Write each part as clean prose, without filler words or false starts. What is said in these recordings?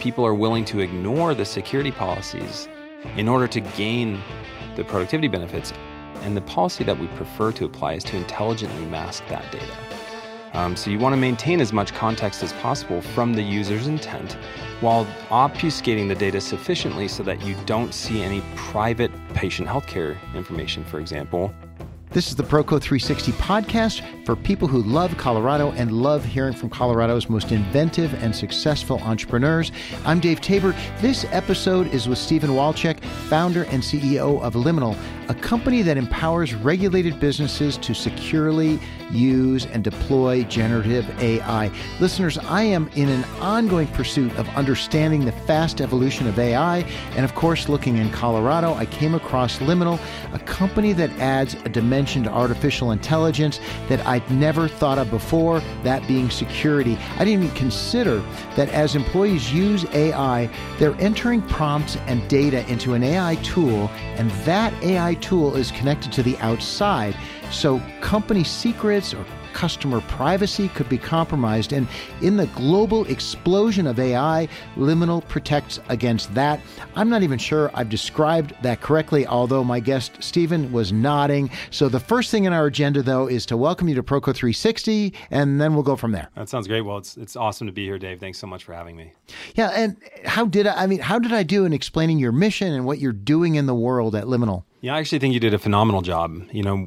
people are willing to ignore the security policies in order to gain the productivity benefits. And the policy that we prefer to apply is to intelligently mask that data. So you want to maintain as much context as possible from the user's intent while obfuscating the data sufficiently so that you don't see any private patient healthcare information, for example. This is the Proco 360 podcast for people who love Colorado and love hearing from Colorado's most inventive and successful entrepreneurs. I'm Dave Tabor. This episode is with Stephen Walczyk, founder and CEO of Liminal, a company that empowers regulated businesses to securely use and deploy generative AI. Listeners, I am in an ongoing pursuit of understanding the fast evolution of AI. And of course, looking in Colorado, I came across Liminal, a company that adds a dimension to artificial intelligence that I'd never thought of before, that being security. I didn't even consider that as employees use AI, they're entering prompts and data into an AI tool, and that AI tool is connected to the outside. So company secrets or customer privacy could be compromised. And in the global explosion of AI, Liminal protects against that. I'm not even sure I've described that correctly, although my guest, Stephen, was nodding. So the first thing in our agenda, though, is to welcome you to Proco 360, and then we'll go from there. That sounds great. Well, it's awesome to be here, Dave. Thanks so much for having me. Yeah, and how did I do in explaining your mission and what you're doing in the world at Liminal? Yeah, I actually think you did a phenomenal job. You know,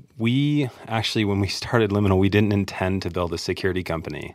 when we started Liminal, we didn't intend to build a security company.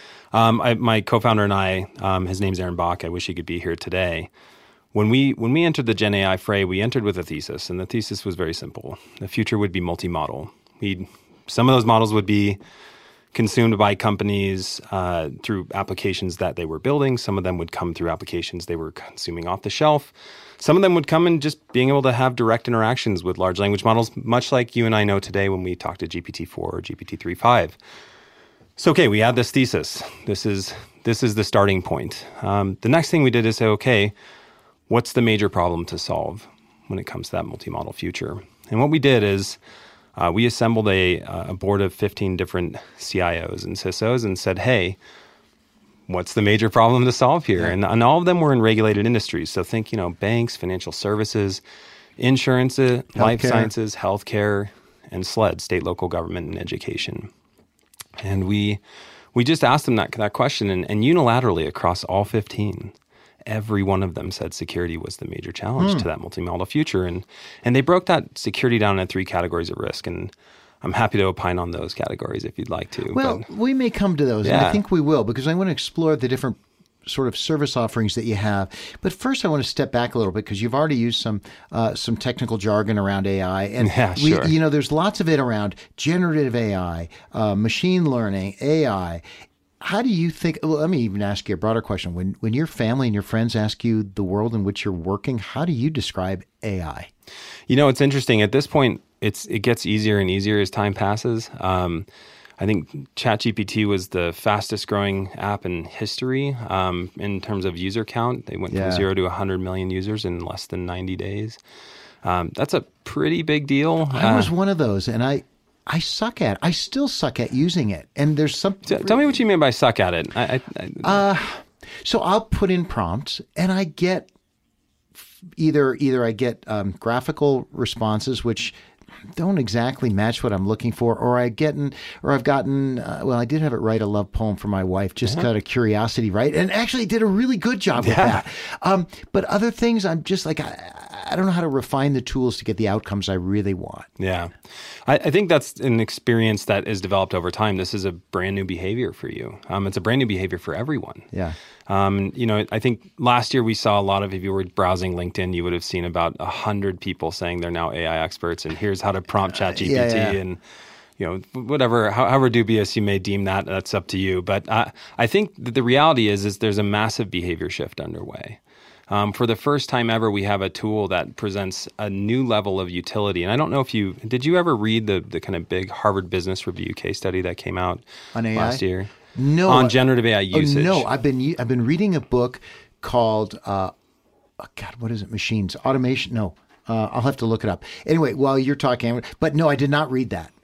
My co-founder and I, his name's Aaron Bach. I wish he could be here today. When we entered the Gen AI fray, we entered with a thesis, and the thesis was very simple. The future would be multi-model. Some of those models would be consumed by companies through applications that they were building. Some of them would come through applications they were consuming off the shelf. Some of them would come in just being able to have direct interactions with large language models, much like you and I know today when we talk to GPT-4 or GPT-3.5. So, okay, we had this thesis. This is the starting point. The next thing we did is say, okay, what's the major problem to solve when it comes to that multi-model future? And what we did is we assembled a board of 15 different CIOs and CISOs and said, hey, what's the major problem to solve here? And all of them were in regulated industries. So think, banks, financial services, insurance, life sciences, healthcare, and SLED, state, local government, and education. And we just asked them that question, and unilaterally across all 15, every one of them said security was the major challenge to that multi-model future. And they broke that security down into 3 categories of risk. And I'm happy to opine on those categories if you'd like to. Well, we may come to those, and I think we will, because I want to explore the different sort of service offerings that you have. But first, I want to step back a little bit because you've already used some technical jargon around AI, and sure. There's lots of it around generative AI, machine learning, AI. How do you think? Well, let me even ask you a broader question. When your family and your friends ask you the world in which you're working, how do you describe AI? It's interesting. At this point, it gets easier and easier as time passes. I think ChatGPT was the fastest growing app in history in terms of user count. They went from 0 to 100 million users in less than 90 days. That's a pretty big deal. I was one of those, and I still suck at using it. And there's some. Tell me what you mean by suck at it. So I'll put in prompts, and I get either I get graphical responses, which don't exactly match what I'm looking for, or I've gotten, I did have it write a love poem for my wife, just out of curiosity, right? And actually did a really good job with that. But other things, I'm just like, I don't know how to refine the tools to get the outcomes I really want. Yeah. I think that's an experience that is developed over time. This is a brand new behavior for you. It's a brand new behavior for everyone. Yeah. I think last year we saw a lot of, if you were browsing LinkedIn, you would have seen about 100 people saying they're now AI experts, and here's how to prompt ChatGPT and, whatever, however dubious you may deem that, that's up to you. But I think that the reality is there's a massive behavior shift underway. For the first time ever, we have a tool that presents a new level of utility. And I don't know if did you ever read the kind of big Harvard Business Review case study that came out on AI? Last year? No. On generative AI usage. No, I've been reading a book called, what is it? Machines. Automation. No. I'll have to look it up. Anyway, while you're talking, but no, I did not read that.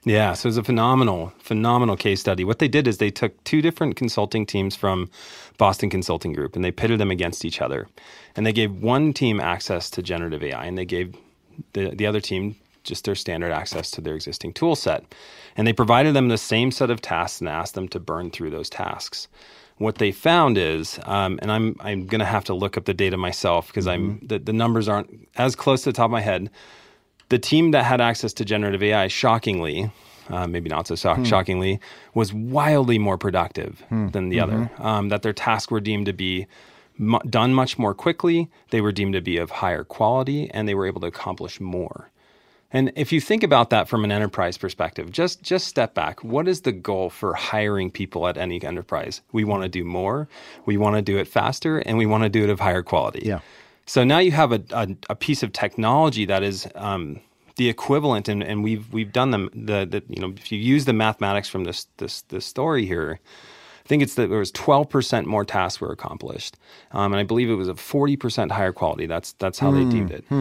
Yeah, so it was a phenomenal case study. What they did is they took two different consulting teams from Boston Consulting Group, and they pitted them against each other. And they gave one team access to generative AI, and they gave the other team just their standard access to their existing tool set. And they provided them the same set of tasks and asked them to burn through those tasks. What they found is, and I'm going to have to look up the data myself because the numbers aren't as close to the top of my head. The team that had access to generative AI, shockingly, maybe not so shockingly, was wildly more productive than the other. That their tasks were deemed to be done much more quickly. They were deemed to be of higher quality, and they were able to accomplish more. And if you think about that from an enterprise perspective, just step back. What is the goal for hiring people at any enterprise? We want to do more, we want to do it faster, and we want to do it of higher quality. Yeah. So now you have a piece of technology that is the equivalent, and we've done them. If you use the mathematics from this story here, I think it's that there was 12% more tasks were accomplished, and I believe it was a 40% higher quality. That's how they deemed it.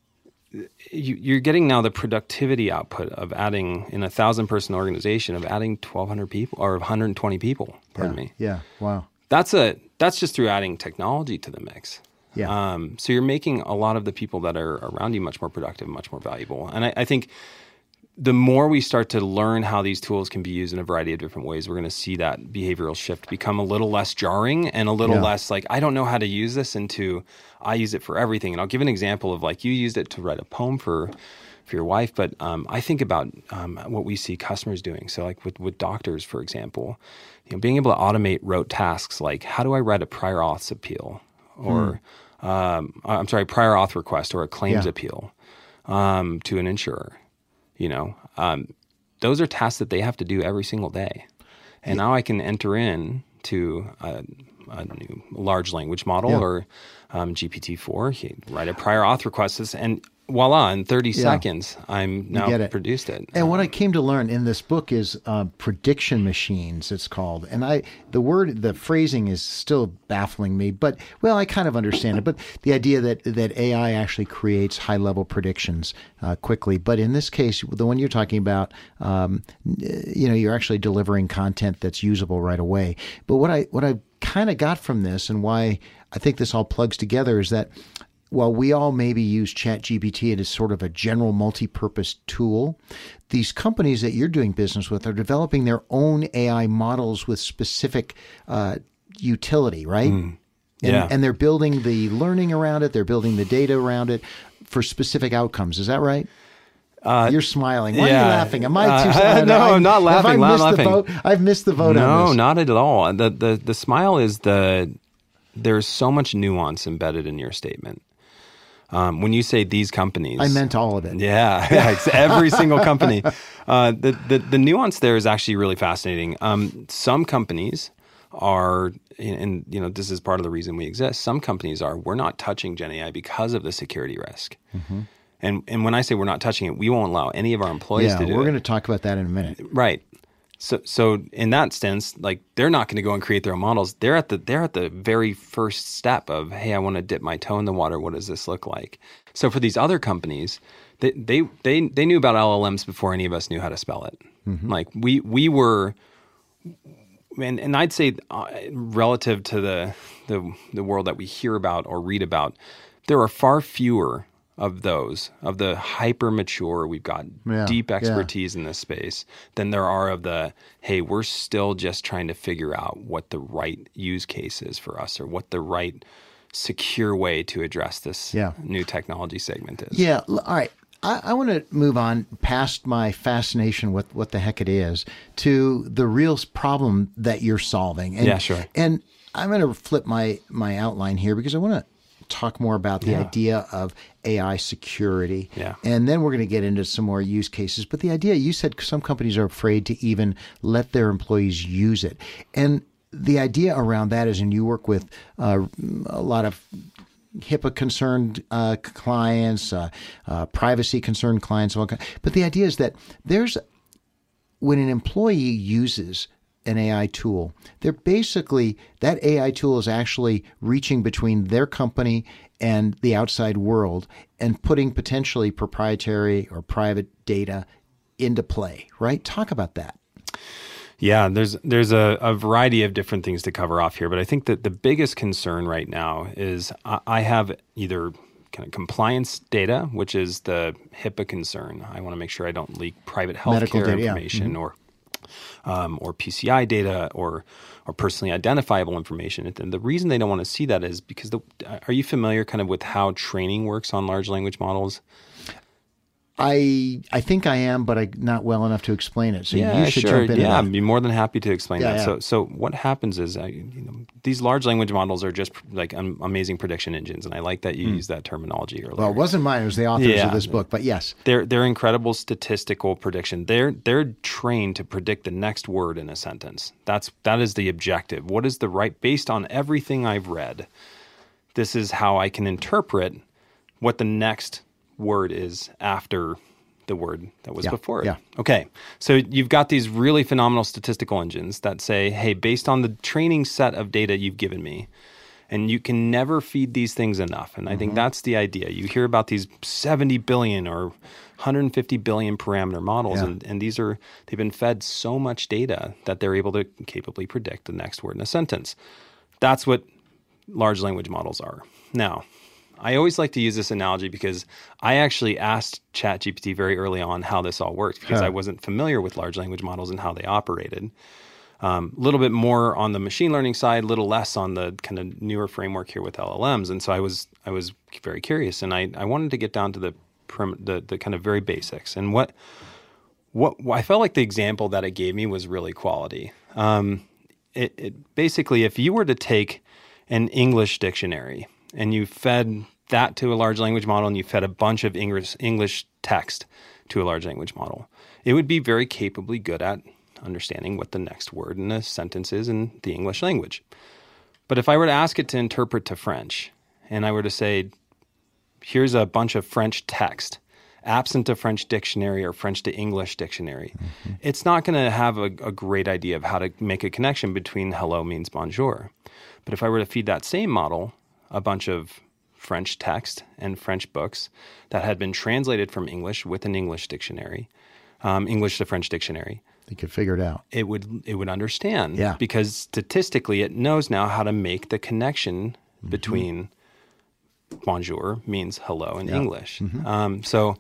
You're getting now the productivity output of adding in a 1,000-person organization of adding 1,200 people or 120 people. Pardon me. Yeah. Wow. That's just through adding technology to the mix. Yeah. So you're making a lot of the people that are around you much more productive, much more valuable. And I think the more we start to learn how these tools can be used in a variety of different ways, we're going to see that behavioral shift become a little less jarring and a little less like, I don't know how to use this, into I use it for everything. And I'll give an example of like you used it to write a poem for your wife, but I think about what we see customers doing. So like with doctors, for example, being able to automate rote tasks like how do I write a prior auth appeal or prior auth request or a claims appeal to an insurer. Those are tasks that they have to do every single day. And now I can enter in to a new large language model or GPT-4, write a prior auth request, and voila, in 30 seconds, I'm now produced it. And what I came to learn in this book is prediction machines, it's called. And the phrasing is still baffling me, but, well, I kind of understand it. But the idea that AI actually creates high-level predictions quickly. But in this case, the one you're talking about, you're actually delivering content that's usable right away. But what I kind of got from this, and why I think this all plugs together, is that while we all maybe use ChatGPT as sort of a general multi-purpose tool, these companies that you're doing business with are developing their own AI models with specific utility, right? And they're building the learning around it, they're building the data around it for specific outcomes. Is that right? You're smiling. Why are you laughing? Am I too sad? No, I'm not laughing. Have I missed the vote? I've missed the vote on this. No, not at all. The smile is there's so much nuance embedded in your statement. When you say these companies, I meant all of it. Yeah, it's every single company. The nuance there is actually really fascinating. Some companies are, and this is part of the reason we exist. Some companies we're not touching Gen AI because of the security risk. And when I say we're not touching it, we won't allow any of our employees to do it. Yeah, we're going to talk about that in a minute. Right. So in that sense, like they're not going to go and create their own models. They're at the very first step of, hey, I want to dip my toe in the water. What does this look like? So for these other companies, they knew about LLMs before any of us knew how to spell it. Like we were, and I'd say relative to the world that we hear about or read about, there are far fewer of the hyper mature, we've got deep expertise in this space, than there are of the, hey, we're still just trying to figure out what the right use case is for us or what the right secure way to address this new technology segment is. Yeah. All right. I want to move on past my fascination with what the heck it is to the real problem that you're solving. And, sure. And I'm going to flip my outline here because I want to talk more about the idea of AI security. Yeah. And then we're going to get into some more use cases. But the idea, you said some companies are afraid to even let their employees use it. And the idea around that is, and you work with a lot of HIPAA-concerned clients, privacy-concerned clients, but the idea is that when an employee uses an AI tool, that AI tool is actually reaching between their company and the outside world and putting potentially proprietary or private data into play, right? Talk about that. Yeah, there's a variety of different things to cover off here, but I think that the biggest concern right now is I have either kind of compliance data, which is the HIPAA concern. I want to make sure I don't leak private healthcare information or PCI data or personally identifiable information. And the reason they don't want to see that is because are you familiar kind of with how training works on large language models? I think I am, but I'm not well enough to explain it. So you should sure. jump in. Yeah, I'd be more than happy to explain that. Yeah. So what happens is these large language models are just like amazing prediction engines, and I like that you use that terminology earlier. Well, it wasn't mine; it was the authors of this book. But yes, they're incredible statistical prediction. They're trained to predict the next word in a sentence. That is the objective. What is the right based on everything I've read? This is how I can interpret what the next word is after the word that was before it. Yeah. Okay. So you've got these really phenomenal statistical engines that say, hey, based on the training set of data you've given me, and you can never feed these things enough. And I think that's the idea. You hear about these 70 billion or 150 billion parameter models, and they've been fed so much data that they're able to capably predict the next word in a sentence. That's what large language models are. Now, I always like to use this analogy because I actually asked ChatGPT very early on how this all worked because I wasn't familiar with large language models and how they operated. A little bit more on the machine learning side, a little less on the kind of newer framework here with LLMs. And so I was very curious, and I wanted to get down to the kind of very basics. And what I felt like the example that it gave me was really quality. It basically, if you were to take an English dictionary and you fed that to a large language model and you fed a bunch of English text to a large language model, it would be very capably good at understanding what the next word in a sentence is in the English language. But if I were to ask it to interpret to French, and I were to say, here's a bunch of French text, absent a French dictionary or French to English dictionary, it's not going to have a great idea of how to make a connection between hello means bonjour. But if I were to feed that same model a bunch of French text and French books that had been translated from English with an English dictionary, English to French dictionary, they could figure it out. It would understand, Yeah. because statistically it knows now how to make the connection between bonjour means hello in English. So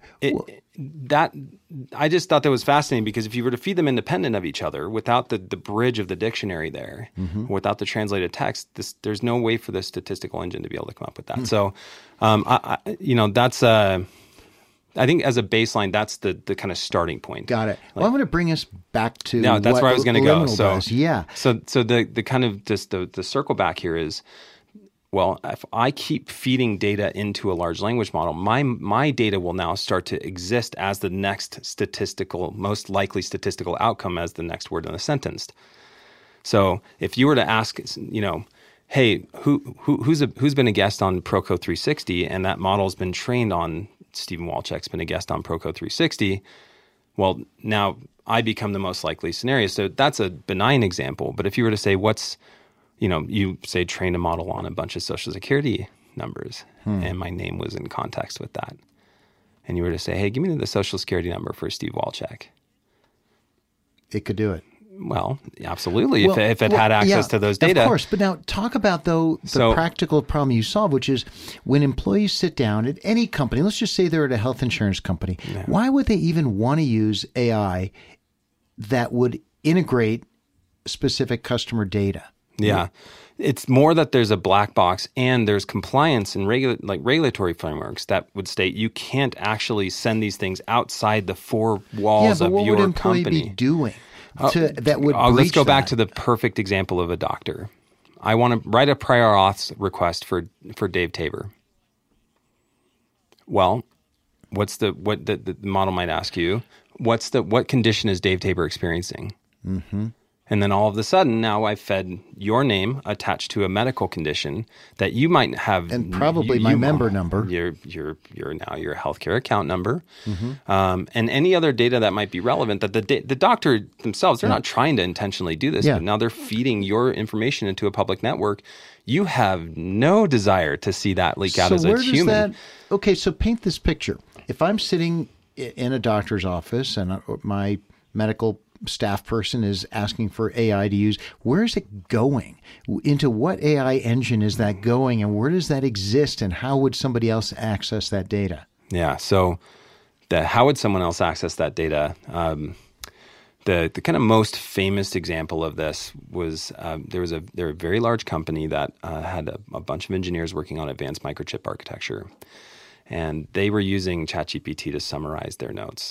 I just thought that was fascinating because if you were to feed them independent of each other without the bridge of the dictionary there, without the translated text, there's no way for the statistical engine to be able to come up with that. So, that's I think as a baseline, that's the kind of starting point. Got it. Well, I'm going to bring us back to that's where I was going to go. So the kind of just the circle back here is, well, if I keep feeding data into a large language model, my data will now start to exist as the next most likely statistical outcome as the next word in a sentence. So if you were to ask, hey, who's been a guest on Proco 360, and that model's been trained on Stephen Walczak's been a guest on Proco 360, well, now I become the most likely scenario. So that's a benign example. But if you were to say you say train a model on a bunch of Social Security numbers, and my name was in context with that, and you were to say, hey, give me the Social Security number for Steve Walczak. It could do it. Well, absolutely, if it had access to those data. Of course, but now talk about, the practical problem you solve, which is when employees sit down at any company, let's just say they're at a health insurance company, why would they even want to use AI that would integrate specific customer data? Yeah. It's more that there's a black box and there's compliance and regulatory frameworks that would state you can't actually send these things outside the four walls of your company. Yeah, but what would an employee be doing that would breach let's go back that? to the perfect example of a doctor. I want to write a prior auth request for Dave Tabor. Well, what the model might ask you, what condition is Dave Tabor experiencing? Mm-hmm. And then all of a sudden, now I've fed your name attached to a medical condition that you might have, and probably my member number, your healthcare account number, and any other data that might be relevant. That the doctor themselves, they're not trying to intentionally do this, but now they're feeding your information into a public network. You have no desire to see that leak out as a human. Okay, so paint this picture. If I'm sitting in a doctor's office and my medical staff person is asking for AI to use, where is it going? Into what AI engine is that going, and where does that exist, and how would somebody else access that data? Yeah, so how would someone else access that data? The kind of most famous example of this was there was a very large company that had a bunch of engineers working on advanced microchip architecture, and they were using ChatGPT to summarize their notes.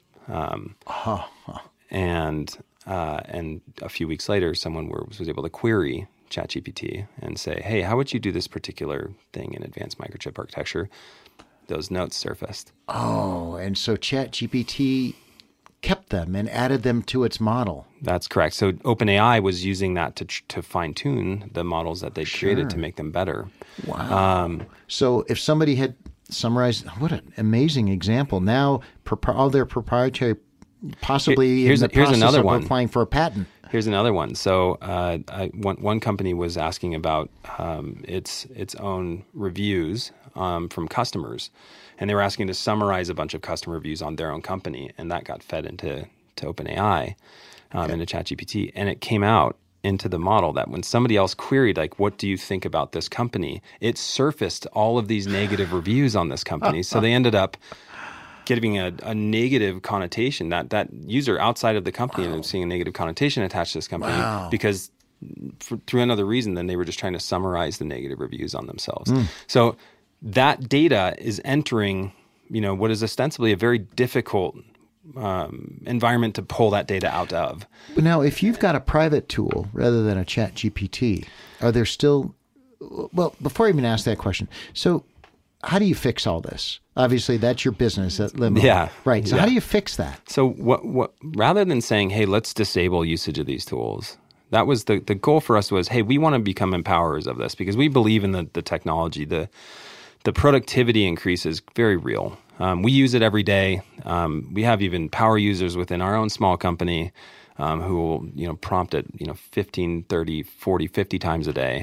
And a few weeks later, someone was able to query ChatGPT and say, "Hey, how would you do this particular thing in advanced microchip architecture?" Those notes surfaced. Oh, and so ChatGPT kept them and added them to its model. That's correct. So OpenAI was using that to fine-tune the models that they created to make them better. Wow. So if somebody had summarized, what an amazing example. Now all their proprietary, possibly here's another one. Applying for a patent. Here's another one. So one company was asking about its own reviews from customers, and they were asking to summarize a bunch of customer reviews on their own company, and that got fed into OpenAI, into ChatGPT, and it came out into the model that when somebody else queried, like, what do you think about this company? It surfaced all of these negative reviews on this company. So they ended up giving a negative connotation. That user outside of the company ended up seeing a negative connotation attached to this company because through another reason, then they were just trying to summarize the negative reviews on themselves. So that data is entering, what is ostensibly a very difficult environment to pull that data out of. But now, if you've got a private tool rather than a ChatGPT, are there still? Well, before I even ask that question, so how do you fix all this? Obviously, that's your business at Liminal. Yeah, right. So how do you fix that? So what? Rather than saying, "Hey, let's disable usage of these tools," that was the goal for us. Was, hey, we want to become empowerers of this because we believe in the technology. The productivity increase is very real. We use it every day. We have even power users within our own small company who will, prompt it, 15, 30, 40, 50 times a day.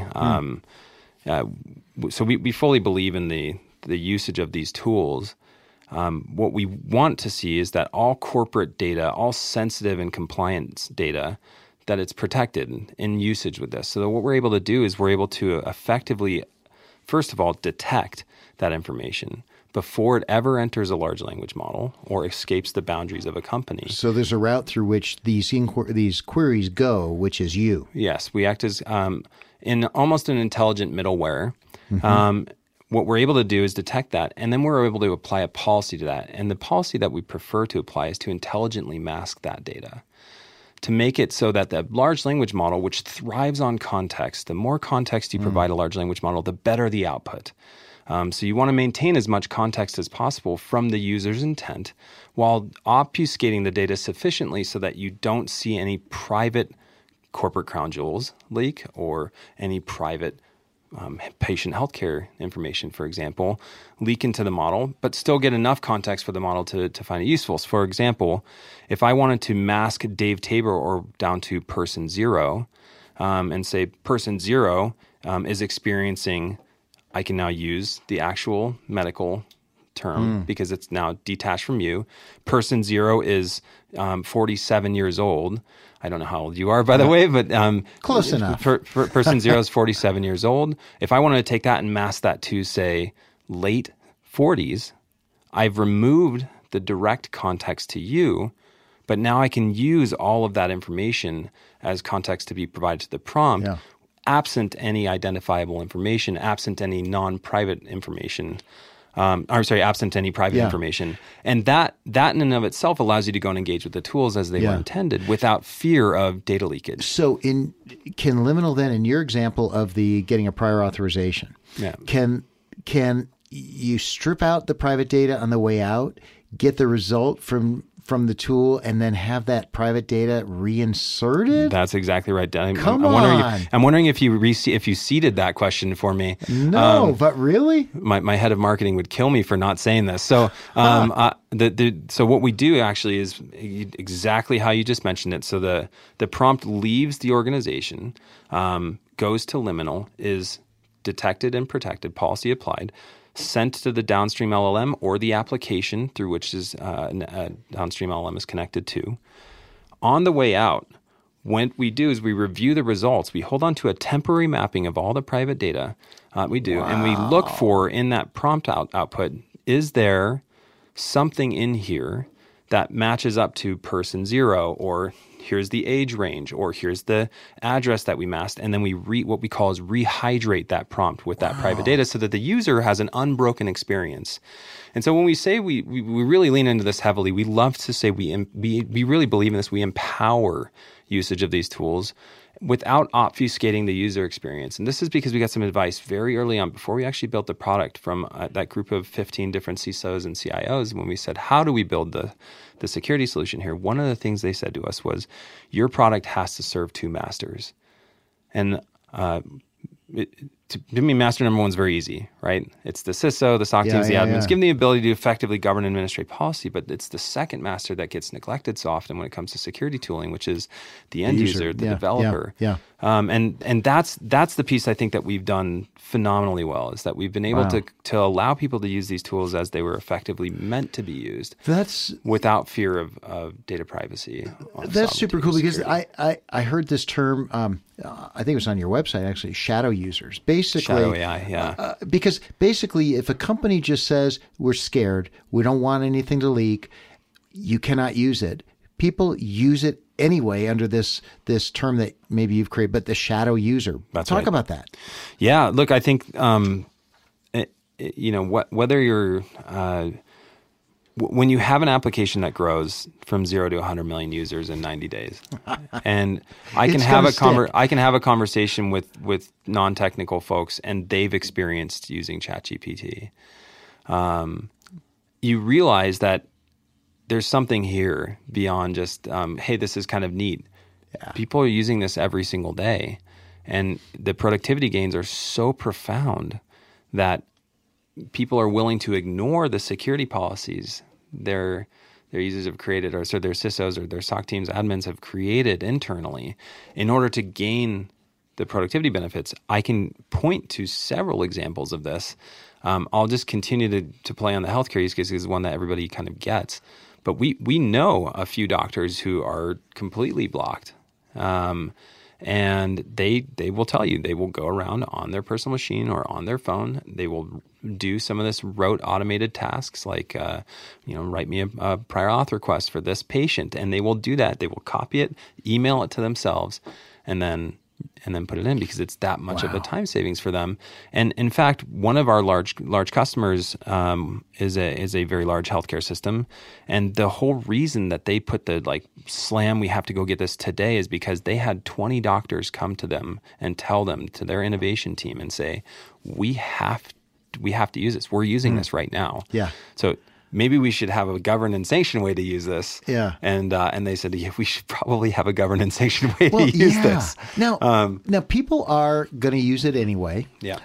So we fully believe in the usage of these tools. What we want to see is that all corporate data, all sensitive and compliance data, that it's protected in usage with this. So what we're able to do is we're able to effectively, first of all, detect that information before it ever enters a large language model or escapes the boundaries of a company. So there's a route through which these queries go, which is you. Yes, we act as in almost an intelligent middleware. What we're able to do is detect that, and then we're able to apply a policy to that. And the policy that we prefer to apply is to intelligently mask that data, to make it so that the large language model, which thrives on context, the more context you provide a large language model, the better the output. So you want to maintain as much context as possible from the user's intent while obfuscating the data sufficiently so that you don't see any private corporate crown jewels leak or any private patient healthcare information, for example, leak into the model, but still get enough context for the model to find it useful. So for example, if I wanted to mask Dave Tabor or down to person 0 and say person 0 is experiencing, I can now use the actual medical term because it's now detached from you. Person 0 is 47 years old. I don't know how old you are, by the way, but close enough. Person 0 is 47 years old. If I wanted to take that and mask that to, say, late 40s, I've removed the direct context to you, but now I can use all of that information as context to be provided to the prompt, absent any identifiable information, absent any non-private information. Absent any private information. And that in and of itself allows you to go and engage with the tools as they were intended without fear of data leakage. So can Liminal then, in your example of the getting a prior authorization, can you strip out the private data on the way out, get the result from the tool, and then have that private data reinserted? That's exactly right. Come on. I'm wondering if you seeded that question for me. No, but really? My head of marketing would kill me for not saying this. So so what we do actually is exactly how you just mentioned it. So the prompt leaves the organization, goes to Liminal, is detected and protected, policy applied, sent to the downstream LLM or the application through which is downstream LLM is connected to. On the way out, what we do is we review the results. We hold on to a temporary mapping of all the private data we do, and we look for in that prompt output, is there something in here that matches up to person 0, or here's the age range, or here's the address that we masked, and then we what we call is rehydrate that prompt with that private data so that the user has an unbroken experience. And so when we say we really lean into this heavily, we love to say we really believe in this. We empower usage of these tools without obfuscating the user experience. And this is because we got some advice very early on before we actually built the product from that group of 15 different CISOs and CIOs. When we said, how do we build the security solution here? One of the things they said to us was, your product has to serve 2 masters. And to me, master number 1 is very easy, right? It's the CISO, the SOC teams, the admins, give them the ability to effectively govern and administrate policy, but it's the second master that gets neglected so often when it comes to security tooling, which is the end user, the developer. And that's the piece I think that we've done phenomenally well, is that we've been able to allow people to use these tools as they were effectively meant to be used. That's without fear of data privacy. That's super cool, because I heard this term, I think it was on your website actually, shadow users. Basically, shadow AI, because basically, if a company just says, we're scared, we don't want anything to leak, you cannot use it, people use it anyway under this term that maybe you've created, but the shadow user. Talk about that. Yeah, look, I think whether you're when you have an application that grows from 0 to 100 million users in 90 days, and I can have a conversation with non-technical folks, and they've experienced using ChatGPT, you realize that there's something here beyond just, hey, this is kind of neat. Yeah. People are using this every single day, and the productivity gains are so profound that people are willing to ignore the security policies their users have created, or so their CISOs or their SOC teams, admins have created internally in order to gain the productivity benefits. I can point to several examples of this. I'll just continue to play on the healthcare use case because it's one that everybody kind of gets. But we know a few doctors who are completely blocked. And they will tell you, they will go around on their personal machine or on their phone. They will do some of this rote automated tasks like, write me a prior auth request for this patient. And they will do that. They will copy it, email it to themselves, and then put it in, because it's that much of a time savings for them. And in fact, one of our large customers is a very large healthcare system, and the whole reason that they put the slam, we have to go get this today, is because they had 20 doctors come to them and tell them, to their innovation team, and say, we have to use this. We're using this right now. Yeah. So maybe we should have a governed and sanctioned way to use this. Yeah. And they said, yeah, we should probably have a governed and sanctioned way to use this. Now people are going to use it anyway. Yeah.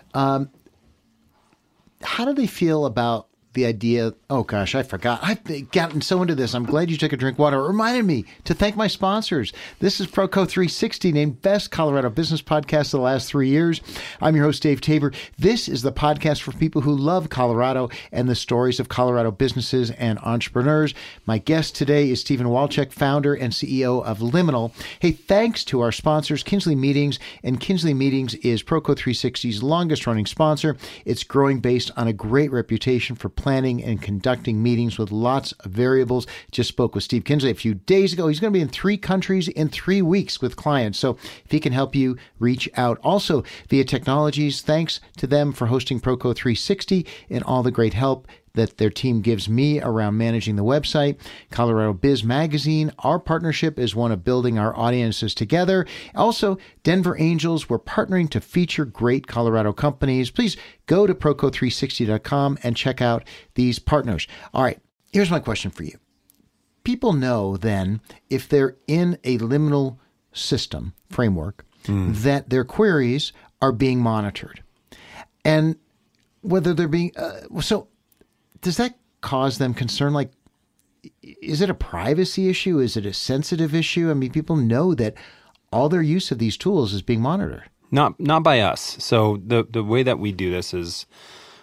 How do they feel about the idea? Oh gosh, I forgot. I've gotten so into this. I'm glad you took a drink of water. It reminded me to thank my sponsors. This is Proco 360, named Best Colorado Business Podcast of the last 3 years. I'm your host, Dave Tabor. This is the podcast for people who love Colorado and the stories of Colorado businesses and entrepreneurs. My guest today is Stephen Walczyk, founder and CEO of Liminal. Hey, thanks to our sponsors, Kinsley Meetings. And Kinsley Meetings is Proco 360's longest running sponsor. It's growing based on a great reputation for planning and conducting meetings with lots of variables. Just spoke with Steve Kinsley a few days ago. He's going to be in 3 countries in 3 weeks with clients. So if he can help you, reach out. Also, Via Technologies, thanks to them for hosting Proco 360 and all the great help that their team gives me around managing the website. Colorado Biz Magazine, our partnership is one of building our audiences together. Also, Denver Angels, we're partnering to feature great Colorado companies. Please go to Proco360.com and check out these partners. All right, here's my question for you. People know then, if they're in a liminal system framework, that their queries are being monitored. And whether they're being, does that cause them concern? Like, is it a privacy issue? Is it a sensitive issue? I mean, people know that all their use of these tools is being monitored. Not by us. So the way that we do this is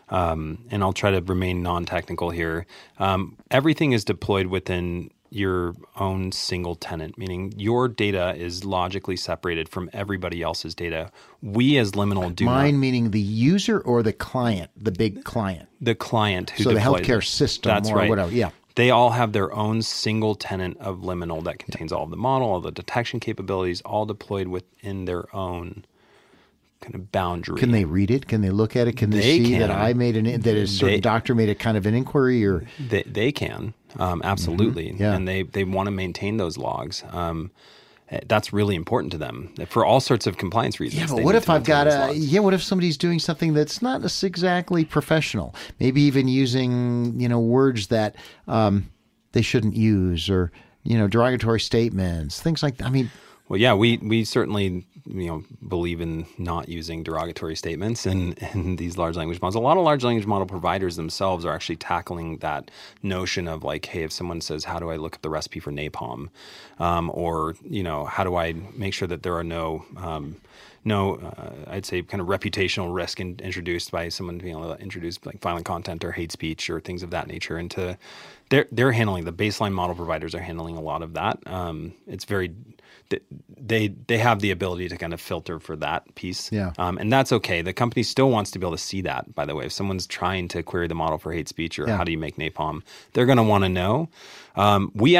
and I'll try to remain non-technical here. Everything is deployed within your own single tenant, meaning your data is logically separated from everybody else's data. We as Liminal do Mine meaning the user or the client, the big client? the client who So the deploys healthcare it. system That's or right. whatever. Yeah. They all have their own single tenant of Liminal that contains all of the model, all the detection capabilities, all deployed within their own kind of boundary. Can they read it? Can they look at it? Can they see that I made that a certain doctor made a kind of an inquiry? Or They can, absolutely. Yeah. And they want to maintain those logs. That's really important to them for all sorts of compliance reasons. yeah, but They what need if to I've maintain got those a logs. what if somebody's doing something that's not exactly professional? Maybe even using words that they shouldn't use, or derogatory statements, things like that. I mean, Well, yeah, we certainly believe in not using derogatory statements in these large language models. A lot of large language model providers themselves are actually tackling that notion of like, hey, if someone says, how do I look at the recipe for napalm? Or how do I make sure that there are no I'd say kind of reputational risk introduced by someone being able to introduce like violent content or hate speech or things of that nature into they're handling, the baseline model providers are handling a lot of that. It's very they have the ability to kind of filter for that piece. Yeah. And that's okay. The company still wants to be able to see that, by the way. If someone's trying to query the model for hate speech or how do you make napalm, they're going to want to know. We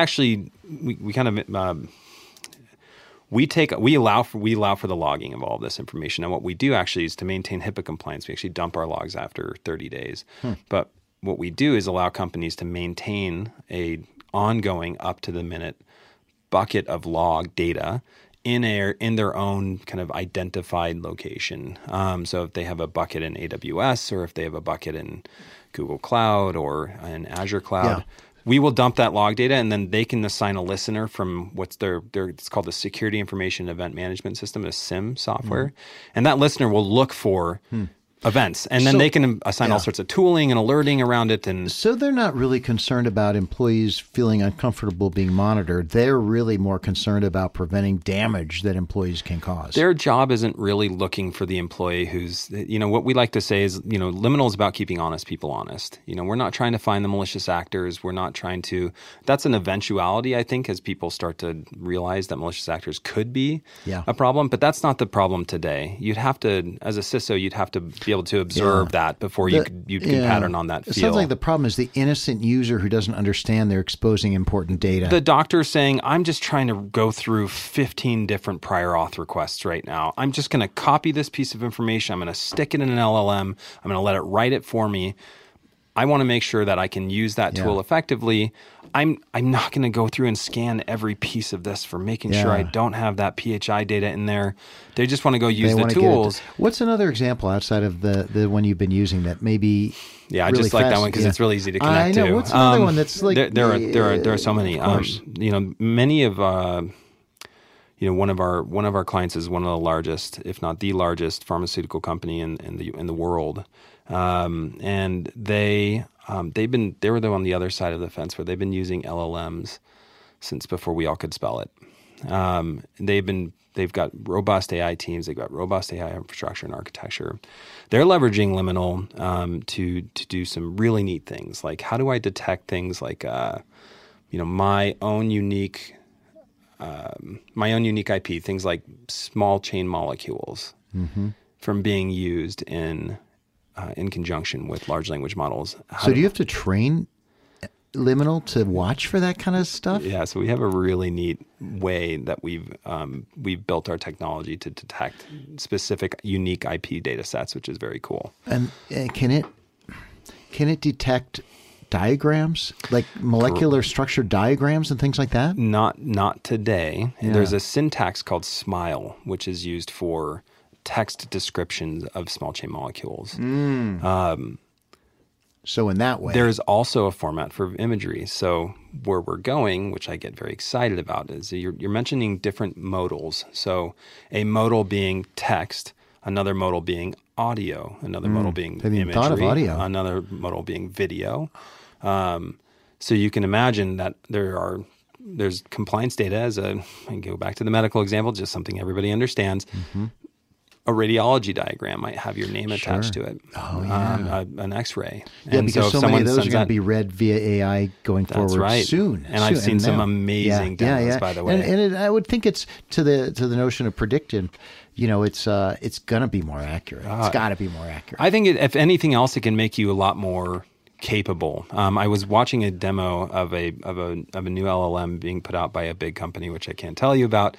allow for the logging of all of this information. And what we do actually is to maintain HIPAA compliance. We actually dump our logs after 30 days. But what we do is allow companies to maintain a ongoing up to the minute bucket of log data in their own kind of identified location. So if they have a bucket in AWS or if they have a bucket in Google Cloud or in Azure Cloud, we will dump that log data, and then they can assign a listener from what's it's called the Security Information Event Management System, a SIM software. And that listener will look for events, and then they can assign all sorts of tooling and alerting around it. And so they're not really concerned about employees feeling uncomfortable being monitored. They're really more concerned about preventing damage that employees can cause. Their job isn't really looking for the employee who's, what we like to say is, Liminal is about keeping honest people honest. We're not trying to find the malicious actors. We're not trying to, that's an eventuality, I think, as people start to realize that malicious actors could be a problem, but that's not the problem today. You'd have to, as a CISO, you'd have to be able to observe that before you can pattern on that It feel. sounds like the problem is the innocent user who doesn't understand they're exposing important data. The doctor saying, I'm just trying to go through 15 different prior auth requests right now. I'm just going to copy this piece of information. I'm going to stick it in an LLM. I'm going to let it write it for me. I want to make sure that I can use that tool effectively. I'm not going to go through and scan every piece of this for making sure I don't have that PHI data in there. They just want to go use the tools. What's another example outside of the one you've been using that maybe? Yeah, I really just like that fast? one because it's really easy to connect I know. to. What's another one that's like there are so many. Of course. Many of one of our clients is one of the largest, if not the largest, pharmaceutical company in the world. And they were on the other side of the fence where they've been using LLMs since before we all could spell it. They've got robust AI teams. They've got robust AI infrastructure and architecture. They're leveraging Liminal to do some really neat things. Like, how do I detect things like my own unique IP, things like small chain molecules from being used in conjunction with large language models. So do you have to train Liminal to watch for that kind of stuff? Yeah, so we have a really neat way that we've built our technology to detect specific unique IP data sets, which is very cool. And can it detect diagrams, like molecular structure diagrams and things like that? Not today. Yeah. There's a syntax called SMILE, which is used for text descriptions of small chain molecules. So in that way. There's also a format for imagery. So where we're going, which I get very excited about, is you're mentioning different modals. So a modal being text, another modal being audio, another modal being imagery, thought of audio. Another modal being video. So you can imagine that there's compliance data I go back to the medical example, just something everybody understands. a radiology diagram might have your name attached to it. Oh, yeah. An X-ray. Yeah, and because so many of those are going to be read via AI going That's forward right. soon. And I've seen some amazing demos, by the way. And I would think it's to the notion of predictive. It's going to be more accurate. It's got to be more accurate. I think if anything else, it can make you a lot more capable. I was watching a demo of a new LLM being put out by a big company, which I can't tell you about.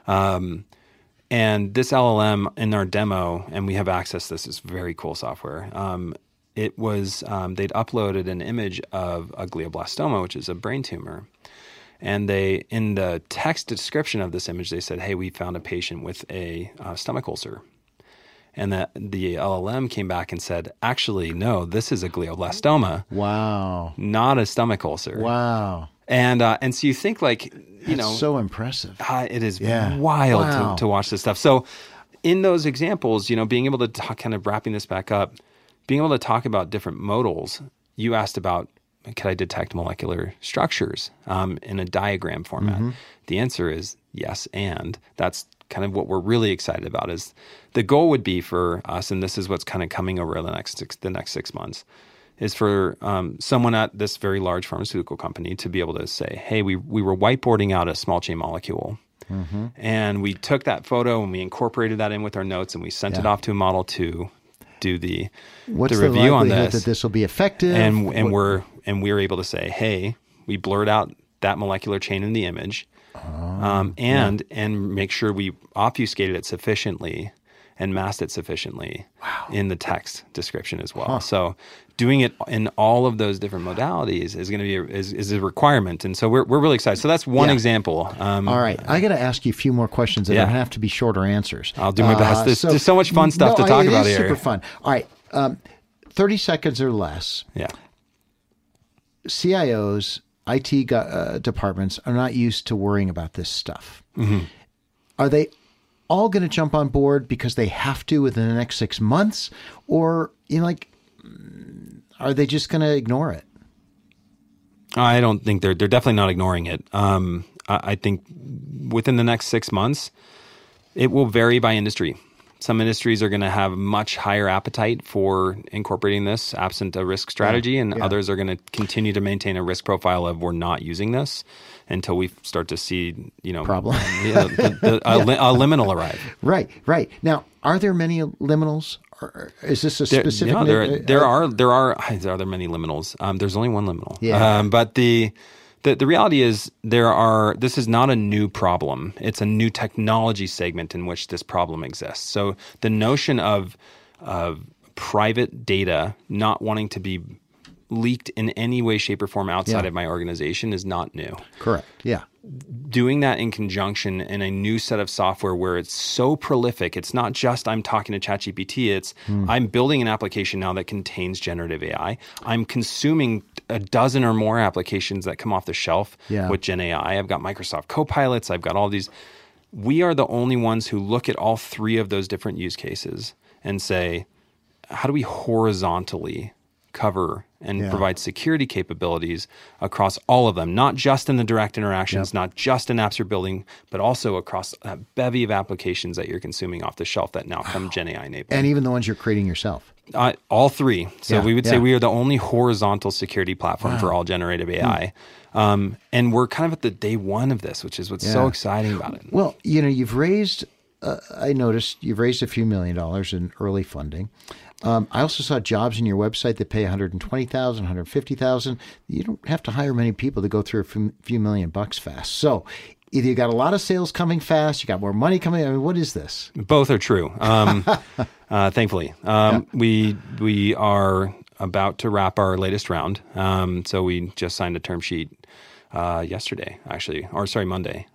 And this LLM in our demo, and we have access to this, is very cool software. It was they'd uploaded an image of a glioblastoma, which is a brain tumor. And they, in the text description of this image, they said, "Hey, we found a patient with a stomach ulcer." And the LLM came back and said, "Actually, no, this is a glioblastoma. Wow. Not a stomach ulcer." Wow. And so you think That's so impressive. It is wild to watch this stuff. So in those examples, being able to talk, kind of wrapping this back up, being able to talk about different modals, you asked about, could I detect molecular structures in a diagram format? Mm-hmm. The answer is yes, and that's kind of what we're really excited about. Is the goal would be for us, and this is what's kind of coming over the next 6 months, is for someone at this very large pharmaceutical company to be able to say, "Hey, we were whiteboarding out a small chain molecule, and we took that photo and we incorporated that in with our notes, and we sent it off to a model to do the review on this. That this will be effective?" And we're able to say, "Hey, we blurred out that molecular chain in the image, and make sure we obfuscated it sufficiently and masked it sufficiently in the text description as well." So doing it in all of those different modalities is going to be is a requirement, and so we're really excited. So that's one example. All right, I got to ask you a few more questions, and they have to be shorter answers. I'll do my best. There's so much fun stuff to talk about here. Super fun. All right, 30 seconds or less. Yeah. CIOs, IT departments are not used to worrying about this stuff. Mm-hmm. Are they all going to jump on board because they have to within the next 6 months, or are they just going to ignore it? I don't think they're definitely not ignoring it. I think within the next 6 months, it will vary by industry. Some industries are going to have much higher appetite for incorporating this absent a risk strategy, and others are going to continue to maintain a risk profile of we're not using this until we start to see, problem. A liminal arrive. Right. Now, are there many liminals? Or is this a specific? No, there are many liminals. There's only one liminal. Yeah. But the reality is this is not a new problem. It's a new technology segment in which this problem exists. So the notion of private data not wanting to be leaked in any way, shape, or form outside of my organization is not new. Correct. Yeah. Doing that in conjunction in a new set of software where it's so prolific, it's not just I'm talking to ChatGPT, it's I'm building an application now that contains generative AI. I'm consuming a dozen or more applications that come off the shelf with Gen AI. I've got Microsoft Copilots. I've got all these. We are the only ones who look at all three of those different use cases and say, how do we horizontally cover and provide security capabilities across all of them, not just in the direct interactions, not just in apps you're building, but also across a bevy of applications that you're consuming off the shelf that now come Gen AI enabled. And even the ones you're creating yourself. All three. So we would say we are the only horizontal security platform for all generative AI. And we're kind of at the day one of this, which is what's so exciting about it. Well, you've raised, I noticed you've raised a few $1 million in early funding. I also saw jobs in your website that pay $120,000, $150,000. You don't have to hire many people to go through a few $1 million fast. So either you got a lot of sales coming fast, you got more money coming. I mean, what is this? Both are true. Thankfully, we are about to wrap our latest round. So we just signed a term sheet yesterday, actually, or sorry, Monday.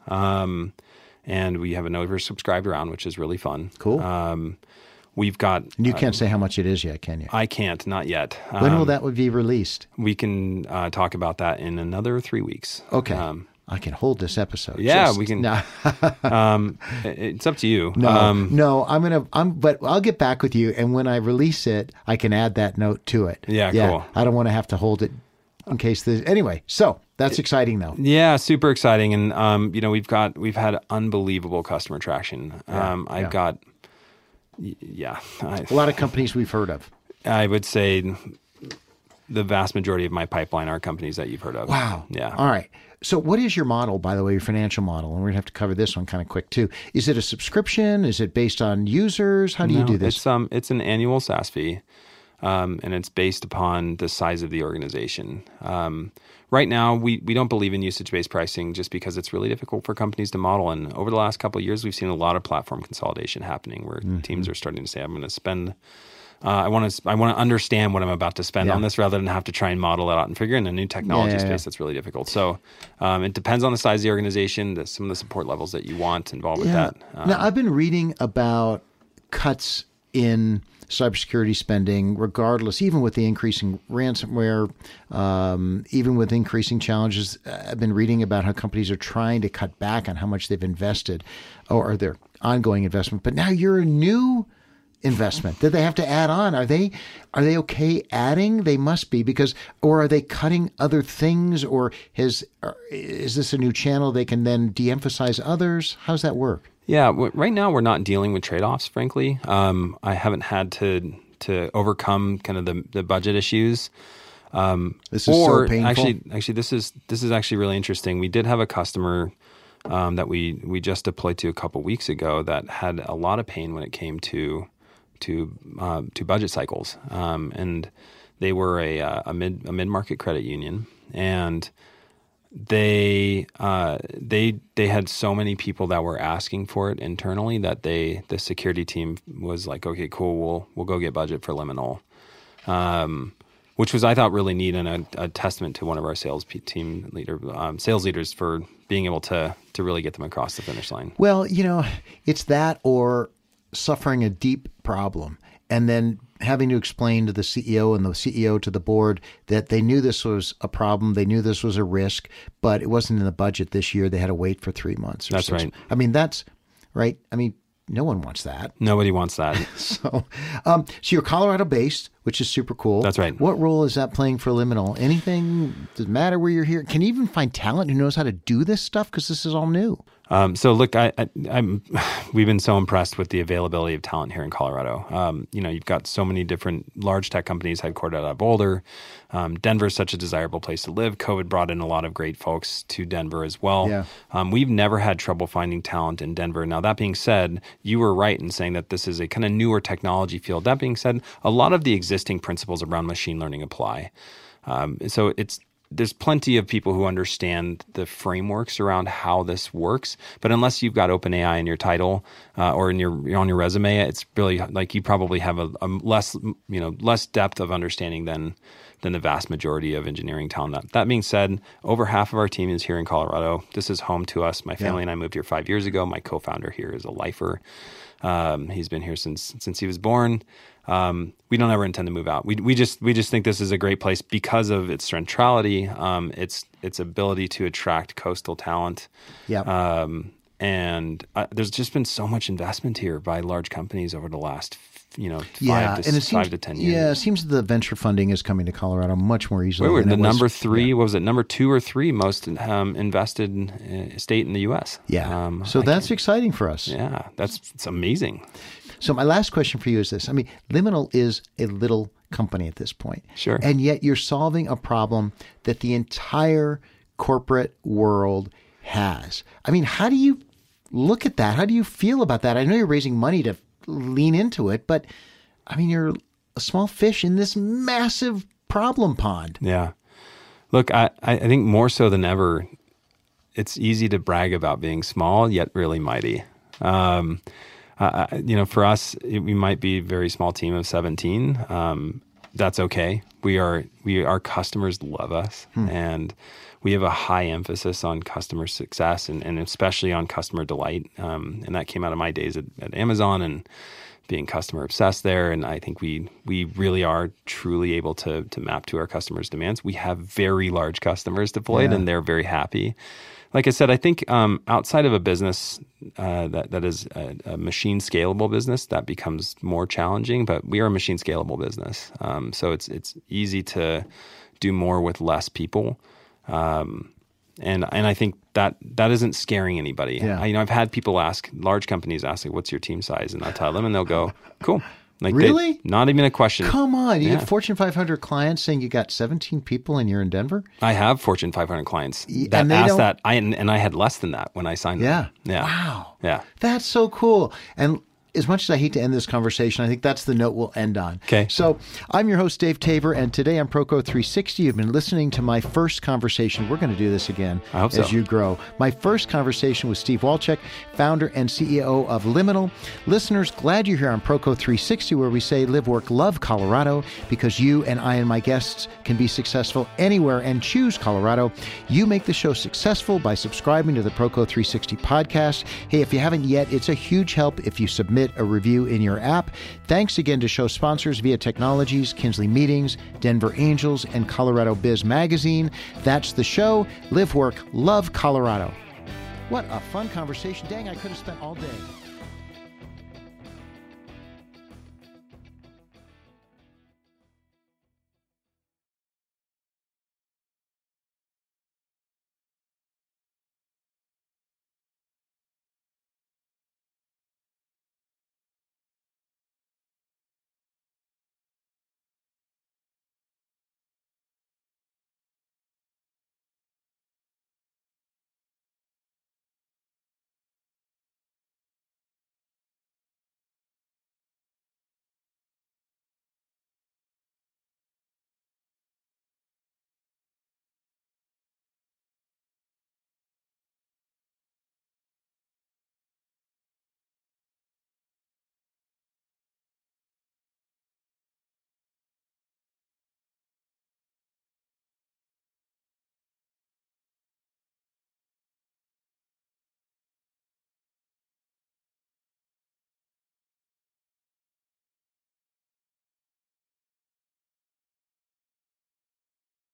And we have an oversubscribed round, which is really fun. Cool. We've got... You can't say how much it is yet, can you? I can't, not yet. When will that be released? We can talk about that in another 3 weeks. Okay. I can hold this episode. Yeah, we can. No. It's up to you. No, but I'll get back with you. And when I release it, I can add that note to it. Yeah, cool. I don't want to have to hold it in case anyway, so that's exciting though. Yeah, super exciting. And, we've had unbelievable customer traction. I've got Yeah. A lot of companies we've heard of. I would say the vast majority of my pipeline are companies that you've heard of. Wow. Yeah. All right. So what is your model, by the way, your financial model? And we're going to have to cover this one kind of quick too. Is it a subscription? Is it based on users? How do you do this? It's an annual SaaS fee, and it's based upon the size of the organization. Right now, we don't believe in usage-based pricing just because it's really difficult for companies to model. And over the last couple of years, we've seen a lot of platform consolidation happening where teams are starting to say, I'm going to spend I want to understand what I'm about to spend on this rather than have to try and model it out and figure in a new technology space that's really difficult. So it depends on the size of the organization, some of the support levels that you want involved with that. Now, I've been reading about cuts in cybersecurity spending, regardless, even with the increasing ransomware, even with increasing challenges. I've been reading about how companies are trying to cut back on how much they've invested or their ongoing investment. But now you're a new investment that they have to add on. Are they okay adding? They must be, or are they cutting other things, or is this a new channel they can then de-emphasize others? How's that work? Yeah, right now we're not dealing with trade-offs, frankly. I haven't had to overcome kind of the budget issues. This is so painful. Actually, this is actually really interesting. We did have a customer that we just deployed to a couple weeks ago that had a lot of pain when it came to budget cycles, and they were a mid-market credit union, and they had so many people that were asking for it internally that the security team was like, okay, cool, we'll go get budget for Liminal, which was, I thought, really neat and a testament to one of our sales leaders for being able to really get them across the finish line. Well, it's that or suffering a deep problem and then having to explain to the CEO and the CEO to the board that they knew this was a problem, they knew this was a risk, but it wasn't in the budget this year. They had to wait for 3 months. That's right. I mean, that's right. I mean, no one wants that. Nobody wants that. So you're Colorado-based, which is super cool. That's right. What role is that playing for Liminal? Anything? Does it matter where you're here? Can you even find talent who knows how to do this stuff? Because this is all new. So look, we've been so impressed with the availability of talent here in Colorado. You've got so many different large tech companies headquartered out of Boulder. Denver is such a desirable place to live. COVID brought in a lot of great folks to Denver as well. Yeah. We've never had trouble finding talent in Denver. Now, that being said, you were right in saying that this is a kind of newer technology field. That being said, a lot of the existing principles around machine learning apply. So there's plenty of people who understand the frameworks around how this works, but unless you've got OpenAI in your title or on your resume, it's really like you probably have a less depth of understanding than the vast majority of engineering talent. That being said, over half of our team is here in Colorado. This is home to us. My family and I moved here 5 years ago. My co-founder here is a lifer. He's been here since he was born. We don't ever intend to move out. We just think this is a great place because of its centrality, its ability to attract coastal talent. Yeah. And there's just been so much investment here by large companies over the last 5 to 10 years. Yeah, it seems that the venture funding is coming to Colorado much more easily. We're the number 3. What was it? Number 2 or 3 most invested state in the U.S. Yeah. So that's exciting for us. Yeah, it's amazing. So my last question for you is this. I mean, Liminal is a little company at this point. Sure. And yet you're solving a problem that the entire corporate world has. I mean, how do you look at that? How do you feel about that? I know you're raising money to lean into it, but I mean, you're a small fish in this massive problem pond. Yeah. Look, I think more so than ever, it's easy to brag about being small, yet really mighty. For us, we might be a very small team of 17. That's okay. Our customers love us, and we have a high emphasis on customer success and especially on customer delight. And that came out of my days at Amazon and being customer obsessed there. And I think we really are truly able to map to our customers' demands. We have very large customers deployed, and they're very happy. Like I said, I think outside of a business that is a machine scalable business, that becomes more challenging. But we are a machine scalable business, so it's easy to do more with less people. And I think that isn't scaring anybody. Yeah. I've had people ask, large companies ask, like, what's your team size? And I'll tell them and they'll go, cool. Like, really? Not even a question. Come on. You get Fortune 500 clients saying you got 17 people and you're in Denver? I have Fortune 500 clients that and asked that. And I had less than that when I signed them. Yeah. Wow. Yeah. That's so cool. And as much as I hate to end this conversation, I think that's the note we'll end on. Okay. So I'm your host, Dave Tabor, and today on Proco 360, you've been listening to my first conversation. We're going to do this again I hope so. as you grow. My first conversation with Steve Walczyk, founder and CEO of Liminal. Listeners, glad you're here on Proco 360, where we say live, work, love Colorado, because you and I and my guests can be successful anywhere and choose Colorado. You make the show successful by subscribing to the Proco 360 podcast. Hey, if you haven't yet, it's a huge help if you submit a review in your app. Thanks again to show sponsors Via Technologies, Kinsley Meetings, Denver Angels, and Colorado Biz Magazine. That's the show. Live, work, love Colorado. What a fun conversation. Dang, I could have spent all day.